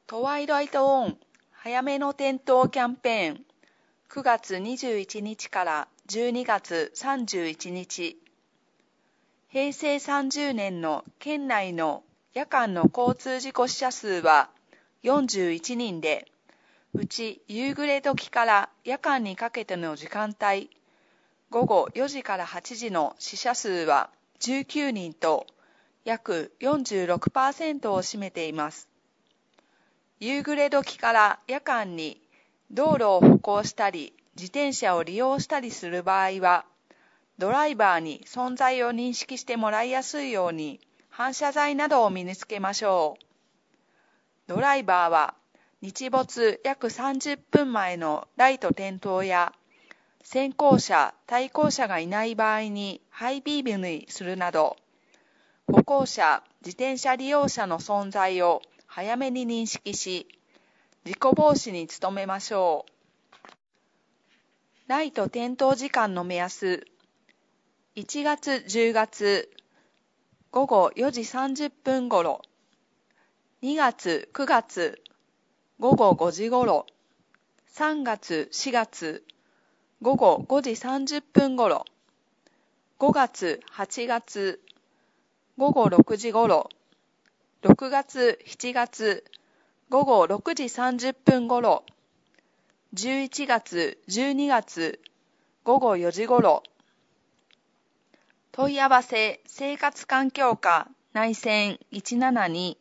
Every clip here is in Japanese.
トワイライトオン早めの点灯キャンペーン9月21日から12月31日平成30年の県内の夜間の交通事故死者数は41人で、うち夕暮れ時から夜間にかけての時間帯、午後4時から8時の死者数は19人と約 46% を占めています。夕暮れ時から夜間に道路を歩行したり自転車を利用したりする場合は、ドライバーに存在を認識してもらいやすいように反射材などを身につけましょう。ドライバーは日没約30分前のライト点灯や先行車、対向車がいない場合にハイビームにするなど、歩行者、自転車利用者の存在を早めに認識し、事故防止に努めましょう。ライト点灯時間の目安、1月10月午後4時30分頃、2月9月午後5時頃、3月4月午後5時30分頃、5月8月午後6時頃、6月7月午後6時30分頃、11月12月午後4時頃。問い合わせ生活環境課内線172。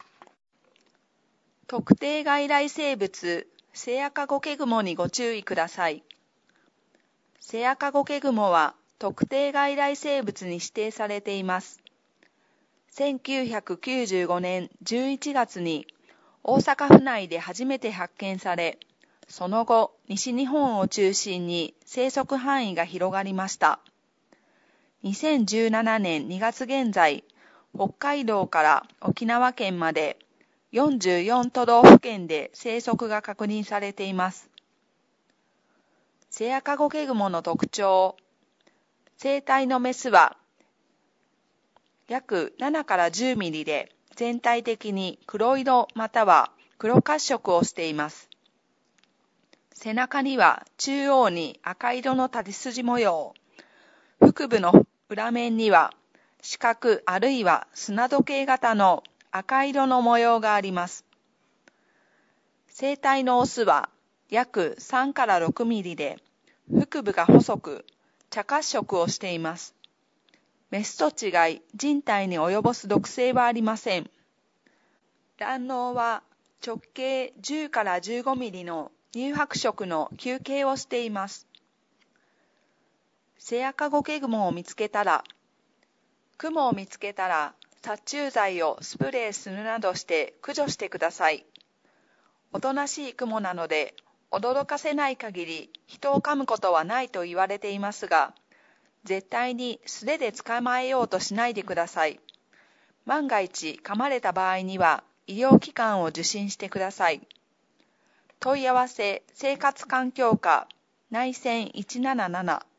特定外来生物セアカゴケグモにご注意ください。セアカゴケグモは特定外来生物に指定されています。1995年11月に大阪府内で初めて発見され、その後西日本を中心に生息範囲が広がりました。2017年2月現在、北海道から沖縄県まで44都道府県で生息が確認されています。セアカゴケグモの特徴。成体のメスは約7から10ミリで全体的に黒色または黒褐色をしています。背中には中央に赤色の縦筋模様。腹部の裏面には四角あるいは砂時計型の赤色の模様があります。成体のオスは約3から6ミリで、腹部が細く茶褐色をしています。メスと違い人体に及ぼす毒性はありません。卵嚢は直径10から15ミリの乳白色の球形をしています。セアカゴケグモを見つけたら、クモを見つけたら殺虫剤をスプレーするなどして駆除してください。おとなしいクモなので、驚かせない限り人を噛むことはないと言われていますが、絶対に素手で捕まえようとしないでください。万が一噛まれた場合には医療機関を受診してください。問い合わせ生活環境課内線177